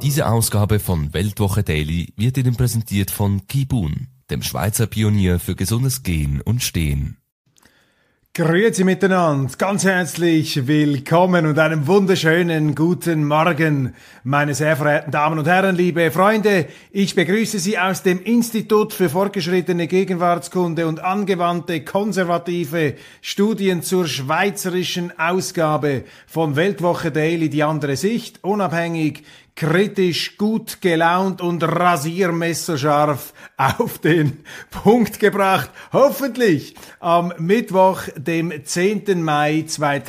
Diese Ausgabe von Weltwoche Daily wird Ihnen präsentiert von Kibun, dem Schweizer Pionier für gesundes Gehen und Stehen. Grüezi miteinander, ganz herzlich willkommen und einen wunderschönen guten Morgen, meine sehr verehrten Damen und Herren, liebe Freunde. Ich begrüße Sie aus dem Institut für fortgeschrittene Gegenwartskunde und angewandte konservative Studien zur schweizerischen Ausgabe von Weltwoche Daily, die andere Sicht, unabhängig, kritisch, gut gelaunt und rasiermesserscharf auf den Punkt gebracht. Hoffentlich am Mittwoch, dem 10. Mai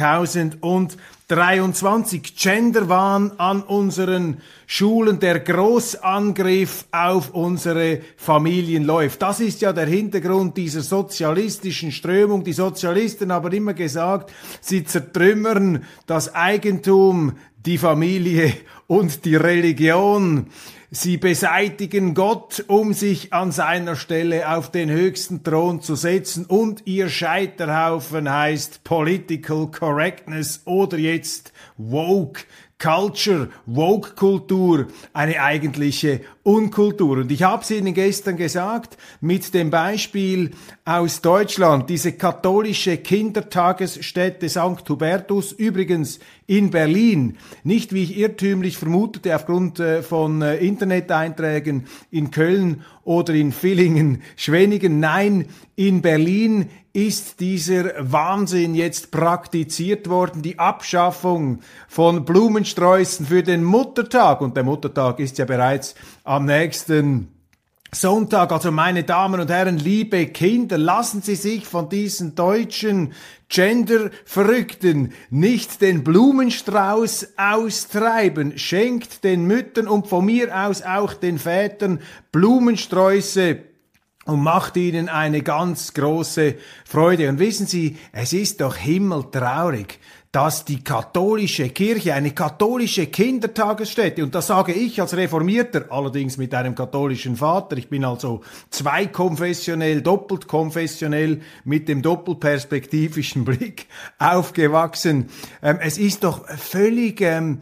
2023. Genderwahn an unseren Schulen, der Großangriff auf unsere Familien läuft. Das ist ja der Hintergrund dieser sozialistischen Strömung. Die Sozialisten haben immer gesagt, sie zertrümmern das Eigentum, die Familie und die Religion. Sie beseitigen Gott, um sich an seiner Stelle auf den höchsten Thron zu setzen, und ihr Scheiterhaufen heißt Political Correctness oder jetzt Woke Culture, Woke-Kultur, eine eigentliche Unkultur. Und ich habe es Ihnen gestern gesagt, mit dem Beispiel aus Deutschland, diese katholische Kindertagesstätte St. Hubertus, übrigens in Berlin, nicht wie ich irrtümlich vermutete aufgrund von Interneteinträgen in Köln oder in Villingen, Schwenningen, nein, in Berlin ist dieser Wahnsinn jetzt praktiziert worden, die Abschaffung von Blumensträußen für den Muttertag. Und der Muttertag ist ja bereits am nächsten Sonntag. Also meine Damen und Herren, liebe Kinder, lassen Sie sich von diesen deutschen Gender-Verrückten nicht den Blumenstrauß austreiben. Schenkt den Müttern und von mir aus auch den Vätern Blumensträuße und macht ihnen eine ganz große Freude. Und wissen Sie, es ist doch himmeltraurig, dass die katholische Kirche, eine katholische Kindertagesstätte, und das sage ich als Reformierter, allerdings mit einem katholischen Vater, ich bin also zweikonfessionell, doppelt konfessionell, mit dem doppelperspektivischen Blick aufgewachsen. Es ist doch völlig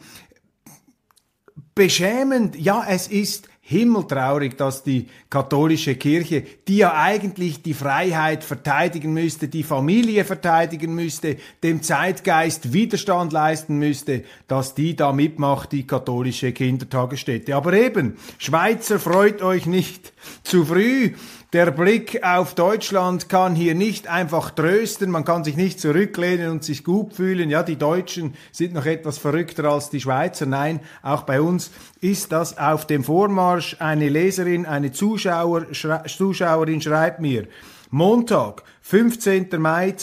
beschämend, ja, es ist himmeltraurig, dass die katholische Kirche, die ja eigentlich die Freiheit verteidigen müsste, die Familie verteidigen müsste, dem Zeitgeist Widerstand leisten müsste, dass die da mitmacht, die katholische Kindertagesstätte. Aber eben, Schweizer, freut euch nicht zu früh. Der Blick auf Deutschland kann hier nicht einfach trösten, man kann sich nicht zurücklehnen und sich gut fühlen. Ja, die Deutschen sind noch etwas verrückter als die Schweizer. Nein, auch bei uns ist das auf dem Vormarsch. Eine Leserin, eine Zuschauerin schreibt mir: Montag, 15. Mai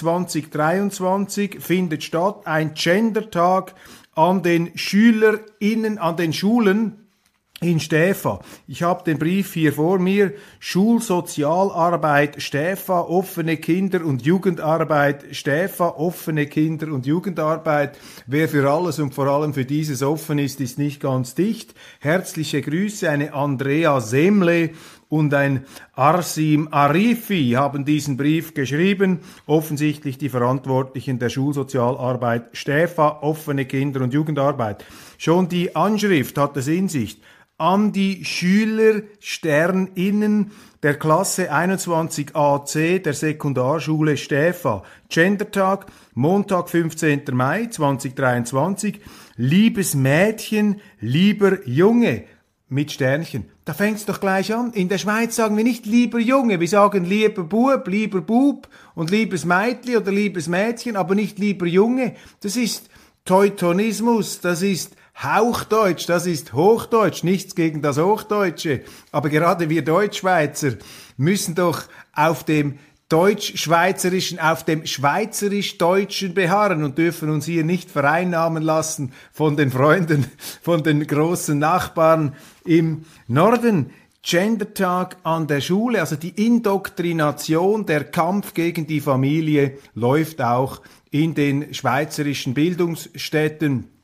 2023 findet statt ein Gendertag an den SchülerInnen, an den Schulen in Stäfa. Ich habe den Brief hier vor mir. Schulsozialarbeit Stäfa, offene Kinder- und Jugendarbeit Stäfa, offene Kinder- und Jugendarbeit. Wer für alles und vor allem für dieses offen ist, ist nicht ganz dicht. Herzliche Grüße, eine Andrea Semle und ein Arsim Arifi haben diesen Brief geschrieben. Offensichtlich die Verantwortlichen der Schulsozialarbeit Stäfa, offene Kinder- und Jugendarbeit. Schon die Anschrift hat es in sich. An die Schüler SternInnen der Klasse 21AC der Sekundarschule Stäfa. Gendertag, Montag, 15. Mai 2023. Liebes Mädchen, lieber Junge. Mit Sternchen. Da fängt's doch gleich an. In der Schweiz sagen wir nicht lieber Junge, wir sagen lieber Bub und liebes Meitli oder liebes Mädchen, aber nicht lieber Junge. Das ist Teutonismus, das ist Hauchdeutsch, das ist Hochdeutsch, nichts gegen das Hochdeutsche. Aber gerade wir Deutschschweizer müssen doch auf dem Deutsch-Schweizerischen, auf dem Schweizerisch-Deutschen beharren und dürfen uns hier nicht vereinnahmen lassen von den Freunden, von den großen Nachbarn im Norden. Gendertag an der Schule, also die Indoktrination, der Kampf gegen die Familie läuft auch in den schweizerischen Bildungsstätten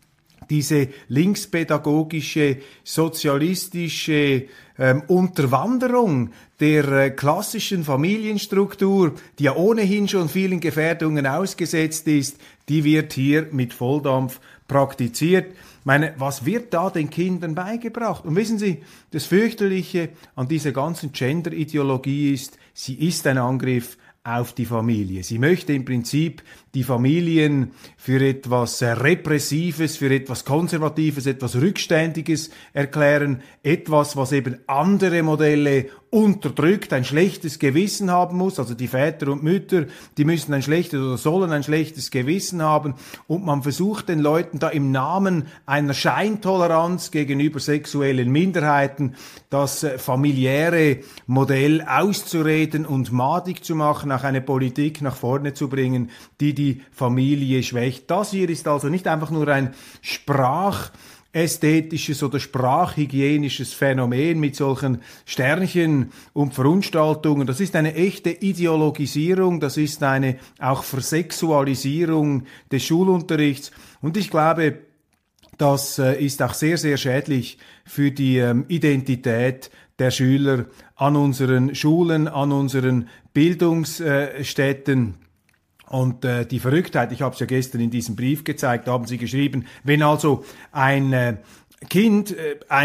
diese linkspädagogische, sozialistische Unterwanderung der klassischen Familienstruktur, die ja ohnehin schon vielen Gefährdungen ausgesetzt ist, die wird hier mit Volldampf praktiziert. Ich meine, was wird da den Kindern beigebracht? Und wissen Sie, das Fürchterliche an dieser ganzen Gender-Ideologie ist, sie ist ein Angriff auf die Familie. Sie möchte im Prinzip die Familien für etwas Repressives, für etwas Konservatives, etwas Rückständiges erklären, etwas, was eben andere Modelle unterdrückt, ein schlechtes Gewissen haben muss, also die Väter und Mütter, die müssen ein schlechtes oder sollen ein schlechtes Gewissen haben, und man versucht den Leuten da im Namen einer Scheintoleranz gegenüber sexuellen Minderheiten das familiäre Modell auszureden und madig zu machen, auch eine Politik nach vorne zu bringen, die Familie schwächt. Das hier ist also nicht einfach nur ein sprachästhetisches oder sprachhygienisches Phänomen mit solchen Sternchen und Verunstaltungen. Das ist eine echte Ideologisierung, das ist eine auch Versexualisierung des Schulunterrichts. Und ich glaube, das ist auch sehr, sehr schädlich für die Identität der Schüler an unseren Schulen, an unseren Bildungsstätten. Und die Verrücktheit, ich habe es ja gestern in diesem Brief gezeigt, da haben Sie geschrieben, wenn also ein Kind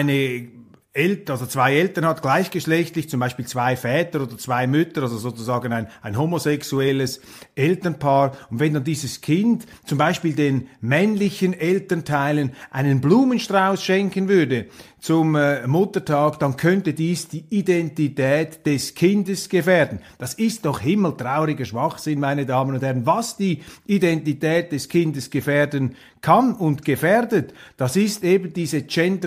also zwei Eltern hat, gleichgeschlechtlich, zum Beispiel zwei Väter oder zwei Mütter, also sozusagen ein homosexuelles Elternpaar. Und wenn dann dieses Kind zum Beispiel den männlichen Elternteilen einen Blumenstrauß schenken würde zum Muttertag, dann könnte dies die Identität des Kindes gefährden. Das ist doch himmeltrauriger Schwachsinn, meine Damen und Herren. Was die Identität des Kindes gefährden kann und gefährdet, das ist eben diese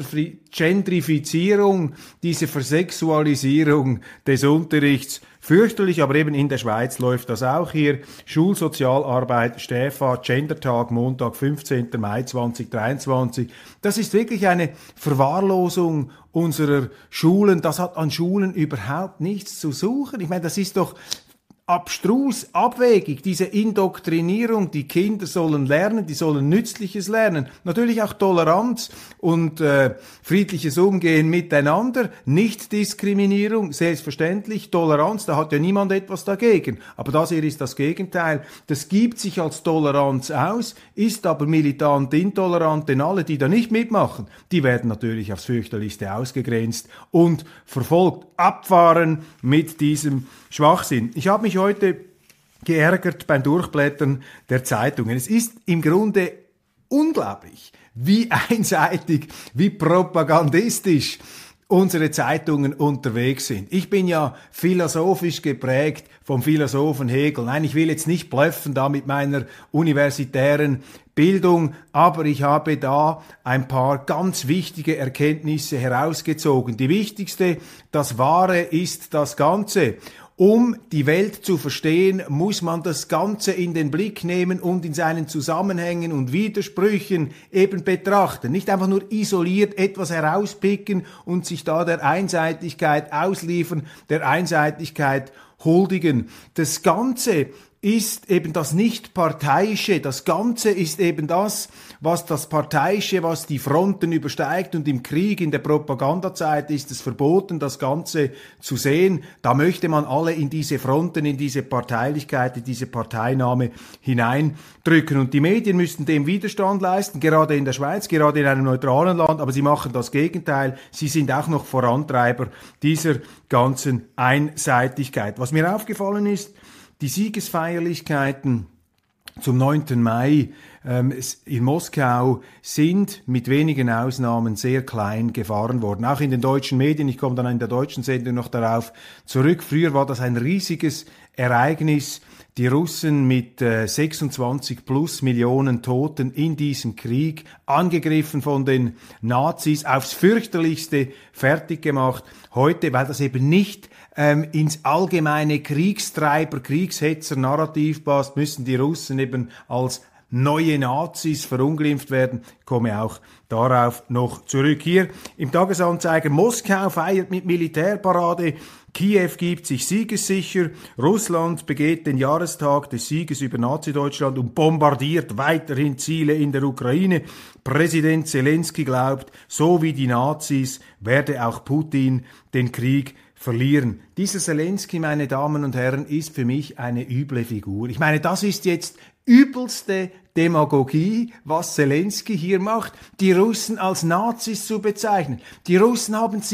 Gendrifizierung, diese Versexualisierung des Unterrichts. Fürchterlich, aber eben in der Schweiz läuft das auch hier. Schulsozialarbeit, Stäfa, Gendertag, Montag, 15. Mai 2023. Das ist wirklich eine Verwahrlosung unserer Schulen. Das hat an Schulen überhaupt nichts zu suchen. Ich meine, das ist doch abstrus, abwegig, diese Indoktrinierung. Die Kinder sollen lernen, die sollen Nützliches lernen. Natürlich auch Toleranz und friedliches Umgehen miteinander, Nichtdiskriminierung, selbstverständlich, Toleranz, da hat ja niemand etwas dagegen. Aber das hier ist das Gegenteil. Das gibt sich als Toleranz aus, ist aber militant intolerant, denn alle, die da nicht mitmachen, die werden natürlich aufs Fürchterlichste ausgegrenzt und verfolgt. Abfahren mit diesem Schwachsinn. Ich habe mich heute geärgert beim Durchblättern der Zeitungen. Es ist im Grunde unglaublich, wie einseitig, wie propagandistisch unsere Zeitungen unterwegs sind. Ich bin ja philosophisch geprägt vom Philosophen Hegel. Nein, ich will jetzt nicht bluffen da mit meiner universitären Bildung, aber ich habe da ein paar ganz wichtige Erkenntnisse herausgezogen. Die wichtigste: das Wahre ist das Ganze. Um die Welt zu verstehen, muss man das Ganze in den Blick nehmen und in seinen Zusammenhängen und Widersprüchen eben betrachten. Nicht einfach nur isoliert etwas herauspicken und sich da der Einseitigkeit ausliefern, der Einseitigkeit huldigen. Das Ganze ist eben das Nicht-Parteiische. Das Ganze ist eben das, was das Parteiische, was die Fronten übersteigt. Und im Krieg, in der Propagandazeit ist es verboten, das Ganze zu sehen. Da möchte man alle in diese Fronten, in diese Parteilichkeit, in diese Parteinahme hineindrücken. Und die Medien müssten dem Widerstand leisten, gerade in der Schweiz, gerade in einem neutralen Land. Aber sie machen das Gegenteil. Sie sind auch noch Vorantreiber dieser ganzen Einseitigkeit. Was mir aufgefallen ist: die Siegesfeierlichkeiten zum 9. Mai in Moskau sind mit wenigen Ausnahmen sehr klein gefahren worden. Auch in den deutschen Medien, ich komme dann in der deutschen Sendung noch darauf zurück. Früher war das ein riesiges Ereignis. Die Russen mit 26 plus Millionen Toten in diesem Krieg, angegriffen von den Nazis, aufs fürchterlichste fertig gemacht. Heute, weil das eben nicht ins allgemeine Kriegstreiber, Kriegshetzer-Narrativ passt, müssen die Russen eben als neue Nazis verunglimpft werden. Ich komme auch darauf noch zurück. Hier im Tagesanzeiger: Moskau feiert mit Militärparade Kiew gibt sich siegessicher, Russland begeht den Jahrestag des Sieges über Nazi-Deutschland und bombardiert weiterhin Ziele in der Ukraine. Präsident Zelensky glaubt, so wie die Nazis werde auch Putin den Krieg verlieren. Dieser Zelensky, meine Damen und Herren, ist für mich eine üble Figur. Ich meine, das ist jetzt übelste Demagogie, was Zelensky hier macht, die Russen als Nazis zu bezeichnen. Die Russen haben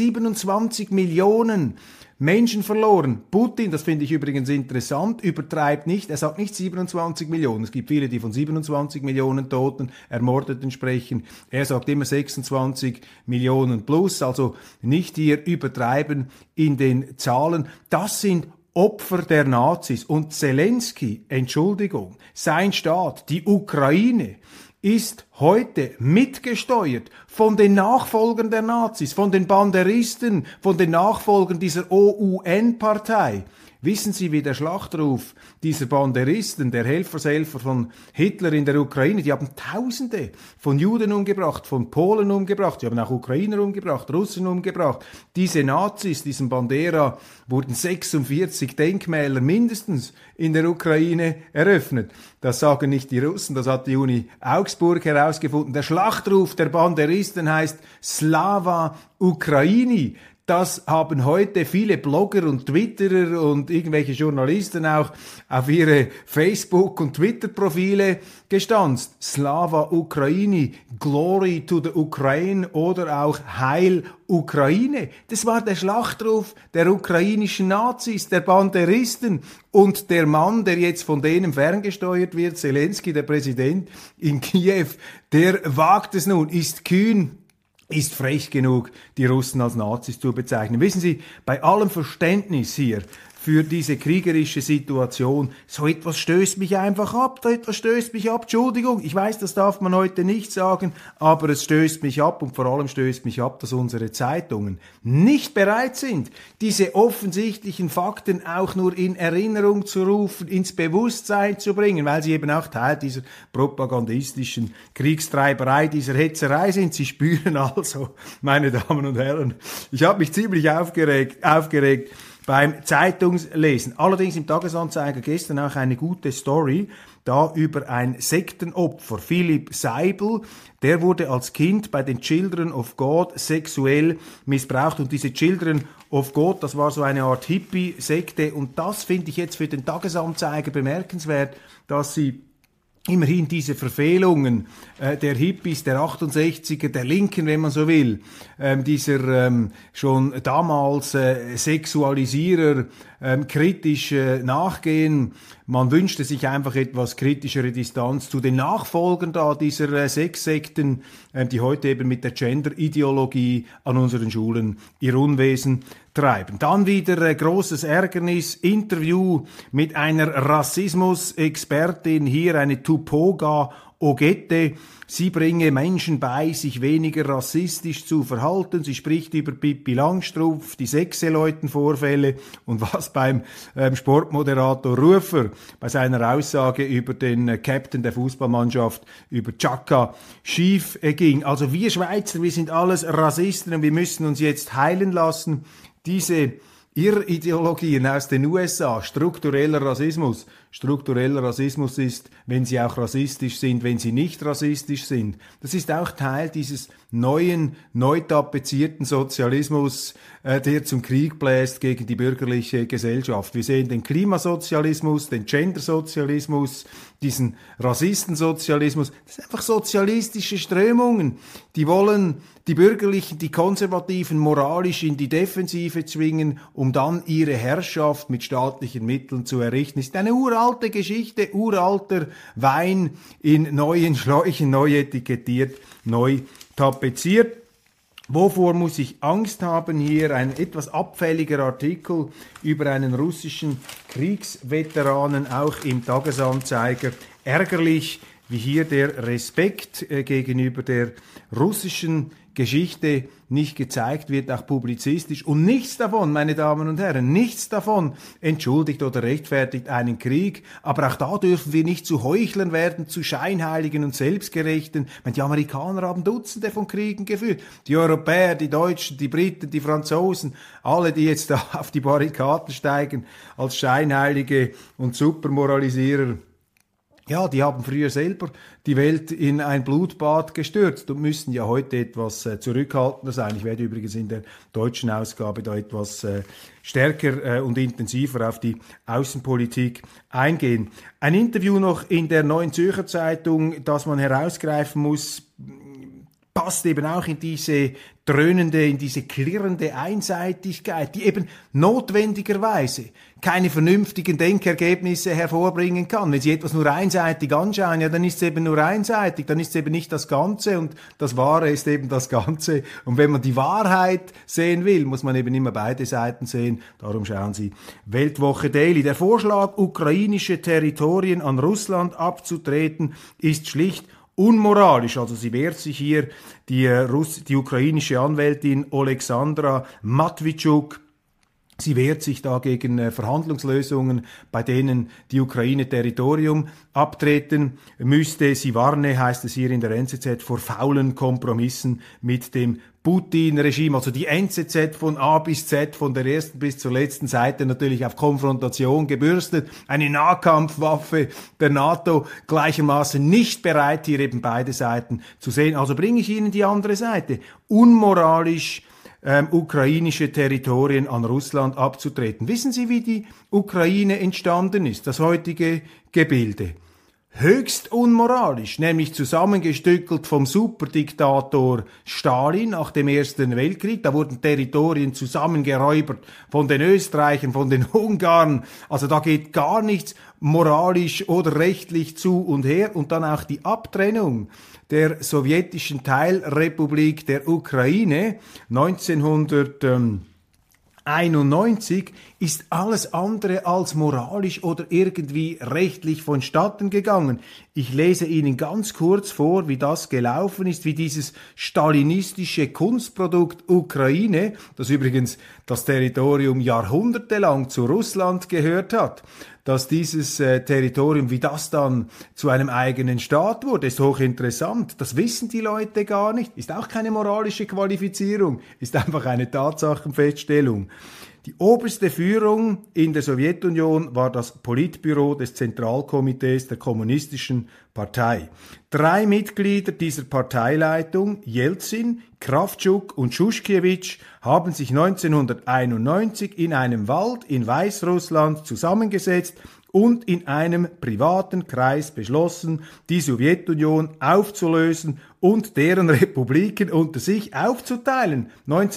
27 Millionen Menschen verloren. Putin, das finde ich übrigens interessant, übertreibt nicht, er sagt nicht 27 Millionen. Es gibt viele, die von 27 Millionen Toten, Ermordeten sprechen. Er sagt immer 26 Millionen plus, also nicht hier übertreiben in den Zahlen. Das sind Opfer der Nazis. Und Zelensky, Entschuldigung, sein Staat, die Ukraine, ist heute mitgesteuert von den Nachfolgern der Nazis, von den Banderisten, von den Nachfolgern dieser OUN-Partei. Wissen Sie, wie der Schlachtruf dieser Banderisten, der Helfershelfer von Hitler in der Ukraine, die haben Tausende von Juden umgebracht, von Polen umgebracht, die haben auch Ukrainer umgebracht, Russen umgebracht. Diese Nazis, diesem Bandera, wurden 46 Denkmäler mindestens in der Ukraine eröffnet. Das sagen nicht die Russen, das hat die Uni Augsburg herausgefunden. Der Schlachtruf der Banderisten heißt Slava Ukraini. Das haben heute viele Blogger und Twitterer und irgendwelche Journalisten auch auf ihre Facebook- und Twitter-Profile gestanzt. Slava Ukraini, Glory to the Ukraine oder auch Heil Ukraine. Das war der Schlachtruf der ukrainischen Nazis, der Banderisten und der Mann, der jetzt von denen ferngesteuert wird, Zelensky, der Präsident in Kiew, der wagt es nun, ist kühn, ist frech genug, die Russen als Nazis zu bezeichnen. Wissen Sie, bei allem Verständnis hier für diese kriegerische Situation, so etwas stößt mich einfach ab, Entschuldigung, ich weiß, das darf man heute nicht sagen, aber es stößt mich ab und vor allem stößt mich ab, dass unsere Zeitungen nicht bereit sind, diese offensichtlichen Fakten auch nur in Erinnerung zu rufen, ins Bewusstsein zu bringen, weil sie eben auch Teil dieser propagandistischen Kriegstreiberei, dieser Hetzerei sind. Sie spüren also, meine Damen und Herren, ich habe mich ziemlich aufgeregt beim Zeitungslesen. Allerdings im Tagesanzeiger gestern auch eine gute Story, da über ein Sektenopfer, Philipp Seibel, der wurde als Kind bei den Children of God sexuell missbraucht und diese Children of God, das war so eine Art Hippie-Sekte und das finde ich jetzt für den Tagesanzeiger bemerkenswert, dass sie immerhin diese Verfehlungen der Hippies, der 68er, der Linken, wenn man so will, dieser schon damals Sexualisierer kritisch nachgehen. Man wünschte sich einfach etwas kritischere Distanz zu den Nachfolgern da dieser Sexsekten, die heute eben mit der Gender-Ideologie an unseren Schulen ihr Unwesen treiben. Dann wieder großes Ärgernis, Interview mit einer Rassismus-Expertin, hier eine Tupoga Ogette. Sie bringe Menschen bei, sich weniger rassistisch zu verhalten. Sie spricht über Pippi Langstrumpf, die Sechseleuten-Vorfälle und was beim Sportmoderator Rufer bei seiner Aussage über den Captain der Fußballmannschaft, über Xhaka, schief ging. Also wir Schweizer, wir sind alles Rassisten und wir müssen uns jetzt heilen lassen. Diese Irrideologien aus den USA, struktureller Rassismus. Struktureller Rassismus ist, wenn sie auch rassistisch sind, wenn sie nicht rassistisch sind. Das ist auch Teil dieses neuen, neu tapezierten Sozialismus, der zum Krieg bläst gegen die bürgerliche Gesellschaft. Wir sehen den Klimasozialismus, den Gendersozialismus, diesen Rassistensozialismus. Das sind einfach sozialistische Strömungen. Die wollen die Bürgerlichen, die Konservativen moralisch in die Defensive zwingen, um dann ihre Herrschaft mit staatlichen Mitteln zu errichten. Das ist eine uralte Geschichte, uralter Wein in neuen Schläuchen, neu etikettiert, neu tapeziert. Wovor muss ich Angst haben? Hier ein etwas abfälliger Artikel über einen russischen Kriegsveteranen, auch im Tagesanzeiger. Ärgerlich, wie hier der Respekt gegenüber der russischen Geschichte nicht gezeigt wird, auch publizistisch. Und nichts davon, meine Damen und Herren, nichts davon entschuldigt oder rechtfertigt einen Krieg. Aber auch da dürfen wir nicht zu Heuchlern werden, zu Scheinheiligen und Selbstgerechten. Ich meine, die Amerikaner haben Dutzende von Kriegen geführt. Die Europäer, die Deutschen, die Briten, die Franzosen, alle, die jetzt da auf die Barrikaden steigen als Scheinheilige und Supermoralisierer. Ja, die haben früher selber die Welt in ein Blutbad gestürzt und müssen ja heute etwas zurückhaltender sein. Ich werde übrigens in der deutschen Ausgabe da etwas stärker und intensiver auf die Außenpolitik eingehen. Ein Interview noch in der Neuen Zürcher Zeitung, das man herausgreifen muss, passt eben auch in diese dröhnende, in diese klirrende Einseitigkeit, die eben notwendigerweise keine vernünftigen Denkergebnisse hervorbringen kann. Wenn Sie etwas nur einseitig anschauen, ja, dann ist es eben nur einseitig, dann ist es eben nicht das Ganze und das Wahre ist eben das Ganze. Und wenn man die Wahrheit sehen will, muss man eben immer beide Seiten sehen. Darum schauen Sie Weltwoche Daily. Der Vorschlag, ukrainische Territorien an Russland abzutreten, ist schlicht unmoralisch. Also sie wehrt sich hier, die ukrainische Anwältin Oleksandra Matwitschuk. Sie wehrt sich da gegen Verhandlungslösungen, bei denen die Ukraine Territorium abtreten müsste. Sie warne, heißt es hier in der NZZ, vor faulen Kompromissen mit dem Putin-Regime, also die NZZ von A bis Z, von der ersten bis zur letzten Seite natürlich auf Konfrontation gebürstet. Eine Nahkampfwaffe der NATO gleichermaßen nicht bereit, hier eben beide Seiten zu sehen. Also bringe ich Ihnen die andere Seite. Unmoralisch, ukrainische Territorien an Russland abzutreten. Wissen Sie, wie die Ukraine entstanden ist, das heutige Gebilde? Höchst unmoralisch, nämlich zusammengestückelt vom Superdiktator Stalin nach dem Ersten Weltkrieg. Da wurden Territorien zusammengeräubert von den Österreichern, von den Ungarn. Also da geht gar nichts moralisch oder rechtlich zu und her. Und dann auch die Abtrennung der sowjetischen Teilrepublik der Ukraine 1991 ist alles andere als moralisch oder irgendwie rechtlich vonstatten gegangen. Ich lese Ihnen ganz kurz vor, wie das gelaufen ist, wie dieses stalinistische Kunstprodukt Ukraine, das übrigens das Territorium jahrhundertelang zu Russland gehört hat, dass dieses Territorium, wie das dann zu einem eigenen Staat wurde, ist hochinteressant. Das wissen die Leute gar nicht. Ist auch keine moralische Qualifizierung, ist einfach eine Tatsachenfeststellung. Die oberste Führung in der Sowjetunion war das Politbüro des Zentralkomitees der Kommunistischen Partei. 3 Mitglieder dieser Parteileitung, Jelzin, Krawtschuk und Schuschkiewicz, haben sich 1991 in einem Wald in Weißrussland zusammengesetzt und in einem privaten Kreis beschlossen, die Sowjetunion aufzulösen und deren Republiken unter sich aufzuteilen.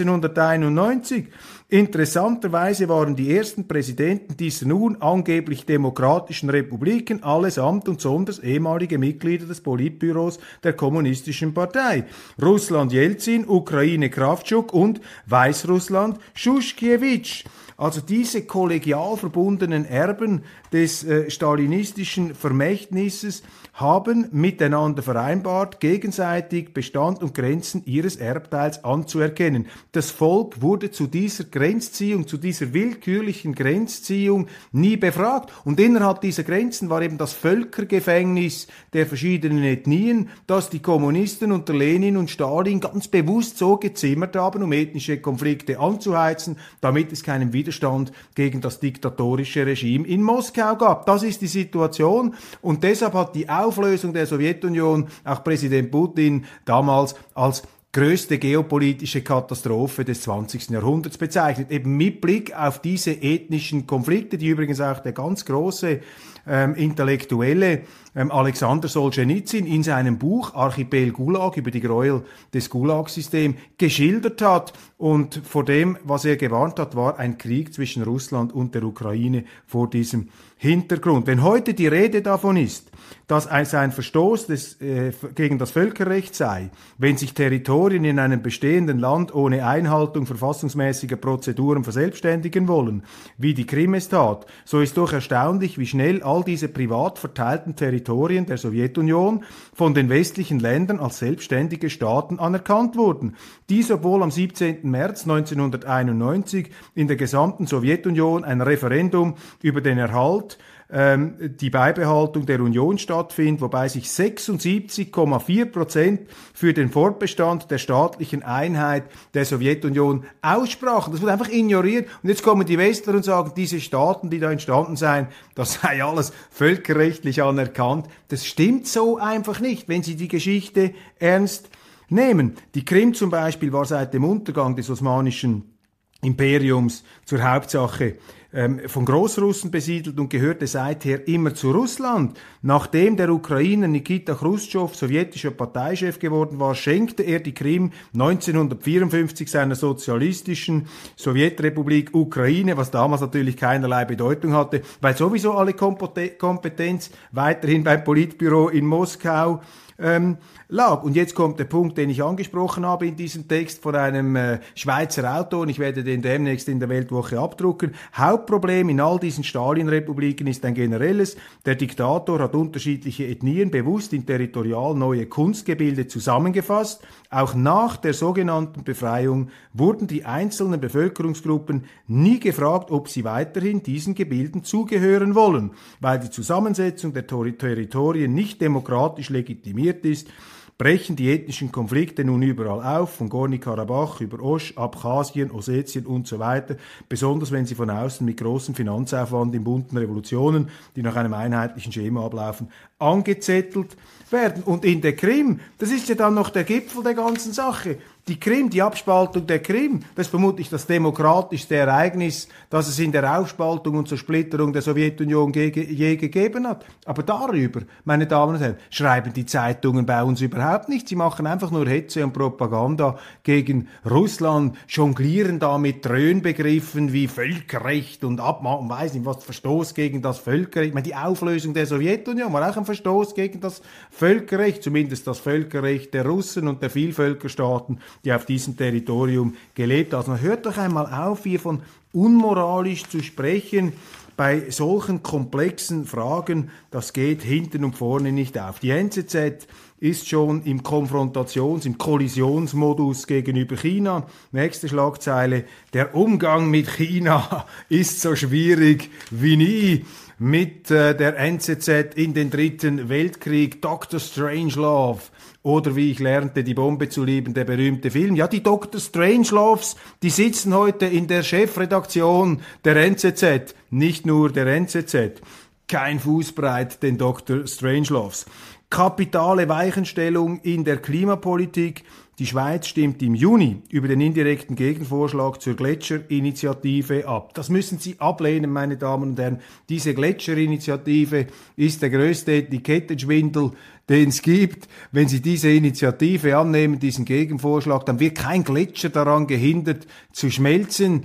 1991. Interessanterweise waren die ersten Präsidenten dieser nun angeblich demokratischen Republiken allesamt und sonders ehemalige Mitglieder des Politbüros der Kommunistischen Partei. Russland Jelzin, Ukraine Krawtschuk und Weißrussland Schuschkiewicz. Also diese kollegial verbundenen Erben des stalinistischen Vermächtnisses haben miteinander vereinbart, gegenseitig Bestand und Grenzen ihres Erbteils anzuerkennen. Das Volk wurde zu dieser Grenzziehung, zu dieser willkürlichen Grenzziehung nie befragt. Und innerhalb dieser Grenzen war eben das Völkergefängnis der verschiedenen Ethnien, das die Kommunisten unter Lenin und Stalin ganz bewusst so gezimmert haben, um ethnische Konflikte anzuheizen, damit es keinen Widerstand gegen das diktatorische Regime in Moskau gab. Das ist die Situation und deshalb hat die Auflösung der Sowjetunion auch Präsident Putin damals als größte geopolitische Katastrophe des 20. Jahrhunderts bezeichnet. Eben mit Blick auf diese ethnischen Konflikte, die übrigens auch der ganz große Intellektuelle Alexander Solzhenitsyn in seinem Buch Archipel Gulag über die Gräuel des Gulag-Systems geschildert hat. Und vor dem, was er gewarnt hat, war ein Krieg zwischen Russland und der Ukraine vor diesem Hintergrund. Wenn heute die Rede davon ist, dass es ein Verstoß gegen das Völkerrecht sei, wenn sich Territorien in einem bestehenden Land ohne Einhaltung verfassungsmäßiger Prozeduren verselbstständigen wollen, wie die Krim es tat, so ist doch erstaunlich, wie schnell all diese privat verteilten Territorien Territorien der Sowjetunion von den westlichen Ländern als selbstständige Staaten anerkannt wurden. Dies, obwohl am 17. März 1991 in der gesamten Sowjetunion ein Referendum über den Erhalt, die Beibehaltung der Union stattfindet, wobei sich 76,4% für den Fortbestand der staatlichen Einheit der Sowjetunion aussprachen. Das wurde einfach ignoriert. Und jetzt kommen die Westler und sagen, diese Staaten, die da entstanden seien, das sei alles völkerrechtlich anerkannt. Das stimmt so einfach nicht, wenn Sie die Geschichte ernst nehmen. Die Krim zum Beispiel war seit dem Untergang des Osmanischen Imperiums zur Hauptsache von Großrussen besiedelt und gehörte seither immer zu Russland. Nachdem der Ukrainer Nikita Chruschtschow sowjetischer Parteichef geworden war, schenkte er die Krim 1954 seiner sozialistischen Sowjetrepublik Ukraine, was damals natürlich keinerlei Bedeutung hatte, weil sowieso alle Kompetenz weiterhin beim Politbüro in Moskau lag. Und jetzt kommt der Punkt, den ich angesprochen habe in diesem Text von einem Schweizer Autor, und ich werde den demnächst in der Weltwoche abdrucken. Hauptproblem in all diesen Stalin-Republiken ist ein generelles. Der Diktator hat unterschiedliche Ethnien bewusst in territorial neue Kunstgebilde zusammengefasst. Auch nach der sogenannten Befreiung wurden die einzelnen Bevölkerungsgruppen nie gefragt, ob sie weiterhin diesen Gebilden zugehören wollen, weil die Zusammensetzung der Territorien nicht demokratisch legitimiert ist, brechen die ethnischen Konflikte nun überall auf, von Gorni-Karabach über Osch, Abchasien, Ossetien und so weiter, besonders wenn sie von außen mit großem Finanzaufwand in bunten Revolutionen, die nach einem einheitlichen Schema ablaufen, angezettelt werden. Und in der Krim, das ist ja dann noch der Gipfel der ganzen Sache. Die Krim, die Abspaltung der Krim, das ist vermutlich das demokratischste Ereignis, das es in der Aufspaltung und Zersplitterung der Sowjetunion je gegeben hat. Aber darüber, meine Damen und Herren, schreiben die Zeitungen bei uns überhaupt nicht. Sie machen einfach nur Hetze und Propaganda gegen Russland, jonglieren da mit Dröhnbegriffen wie Völkerrecht und weiß nicht was, Verstoß gegen das Völkerrecht. Ich meine, die Auflösung der Sowjetunion war auch ein Verstoß gegen das Völkerrecht, zumindest das Völkerrecht der Russen und der Vielvölkerstaaten, die auf diesem Territorium gelebt haben. Also hört doch einmal auf, hier von unmoralisch zu sprechen bei solchen komplexen Fragen. Das geht hinten und vorne nicht auf. Die NZZ ist schon im im Kollisionsmodus gegenüber China. Nächste Schlagzeile: Der Umgang mit China ist so schwierig wie nie. Mit der NZZ in den Dritten Weltkrieg, Dr. Strangelove. Oder wie ich lernte, die Bombe zu lieben, der berühmte Film. Ja, die Dr. Strangeloves, die sitzen heute in der Chefredaktion der NZZ. Nicht nur der NZZ. Kein Fußbreit den Dr. Strangeloves. Kapitale Weichenstellung in der Klimapolitik. Die Schweiz stimmt im Juni über den indirekten Gegenvorschlag zur Gletscherinitiative ab. Das müssen Sie ablehnen, meine Damen und Herren. Diese Gletscherinitiative ist der größte Etikettenschwindel, den es gibt. Wenn Sie diese Initiative annehmen, diesen Gegenvorschlag, dann wird kein Gletscher daran gehindert zu schmelzen.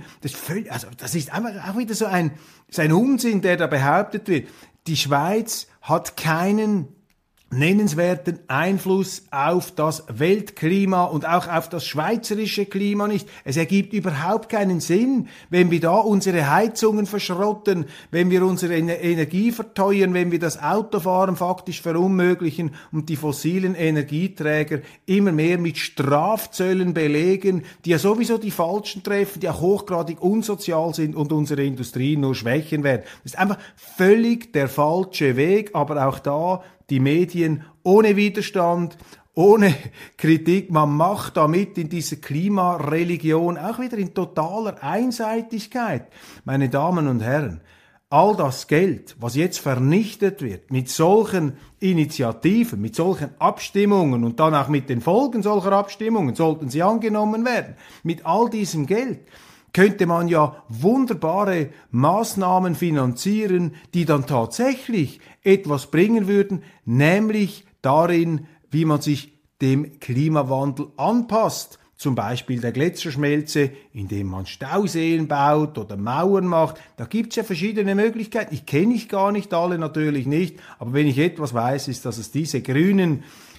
Das ist einfach auch wieder so ein Unsinn, der da behauptet wird. Die Schweiz hat keinen nennenswerten Einfluss auf das Weltklima und auch auf das schweizerische Klima nicht. Es ergibt überhaupt keinen Sinn, wenn wir da unsere Heizungen verschrotten, wenn wir unsere Energie verteuern, wenn wir das Autofahren faktisch verunmöglichen und die fossilen Energieträger immer mehr mit Strafzöllen belegen, die ja sowieso die Falschen treffen, die auch hochgradig unsozial sind und unsere Industrie nur schwächen werden. Das ist einfach völlig der falsche Weg, aber auch da die Medien ohne Widerstand, ohne Kritik. Man macht damit in dieser Klimareligion auch wieder in totaler Einseitigkeit. Meine Damen und Herren, all das Geld, was jetzt vernichtet wird mit solchen Initiativen, mit solchen Abstimmungen und dann auch mit den Folgen solcher Abstimmungen, sollten sie angenommen werden, mit all diesem Geld könnte man ja wunderbare Maßnahmen finanzieren, die dann tatsächlich etwas bringen würden, nämlich darin, wie man sich dem Klimawandel anpasst. Zum Beispiel der Gletscherschmelze, indem man Stauseen baut oder Mauern macht. Da gibt's ja verschiedene Möglichkeiten. Ich kenne gar nicht alle, natürlich nicht. Aber wenn ich etwas weiß, ist, dass es diese grünen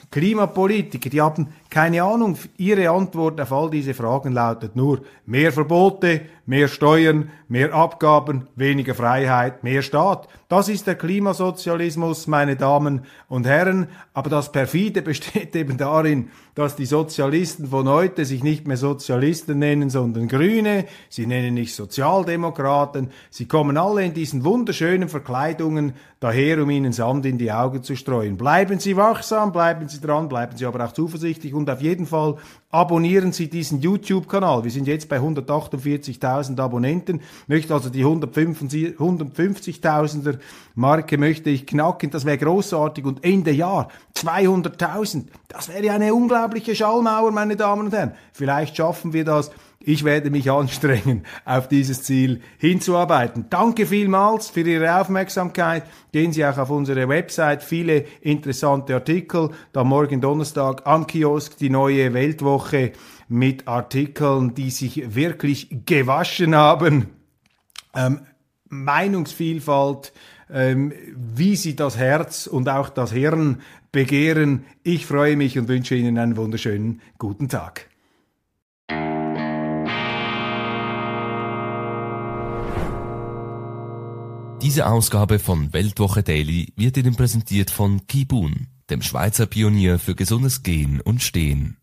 Klimapolitiker, die haben keine Ahnung. Ihre Antwort auf all diese Fragen lautet nur mehr Verbote, mehr Steuern, mehr Abgaben, weniger Freiheit, mehr Staat. Das ist der Klimasozialismus, meine Damen und Herren. Aber das Perfide besteht eben darin, dass die Sozialisten von heute sich nicht mehr Sozialisten nennen, sondern Grüne. Sie nennen nicht Sozialdemokraten. Sie kommen alle in diesen wunderschönen Verkleidungen daher, um ihnen Sand in die Augen zu streuen. Bleiben Sie wachsam, bleiben Sie dran, bleiben Sie aber auch zuversichtlich und auf jeden Fall abonnieren Sie diesen YouTube-Kanal. Wir sind jetzt bei 148.000 Abonnenten. Möchte also die 150.000er Marke möchte ich knacken. Das wäre großartig. Und Ende Jahr 200.000. Das wäre eine unglaubliche Schallmauer, meine Damen und Herren. Vielleicht schaffen wir das. Ich werde mich anstrengen, auf dieses Ziel hinzuarbeiten. Danke vielmals für Ihre Aufmerksamkeit. Gehen Sie auch auf unsere Website. Viele interessante Artikel. Da morgen Donnerstag am Kiosk die neue Weltwoche mit Artikeln, die sich wirklich gewaschen haben. Meinungsvielfalt, wie sie das Herz und auch das Hirn begehren. Ich freue mich und wünsche Ihnen einen wunderschönen guten Tag. Diese Ausgabe von Weltwoche Daily wird Ihnen präsentiert von Kibun, dem Schweizer Pionier für gesundes Gehen und Stehen.